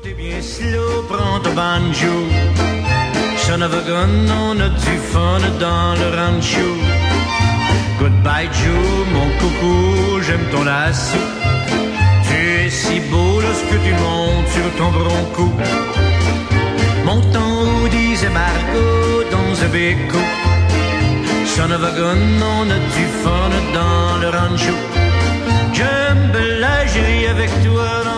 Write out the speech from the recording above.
t'es bien slow, prends ton banjo. Son of a gun, on a du fun dans le rancho. Goodbye Joe, mon coco, j'aime ton lasso. Tu es si beau lorsque tu montes sur ton bronco. Monte en haut, disait Margot dans un béco. Son of a gun, on a du fun dans le rancho. J'aime la gérie avec toi.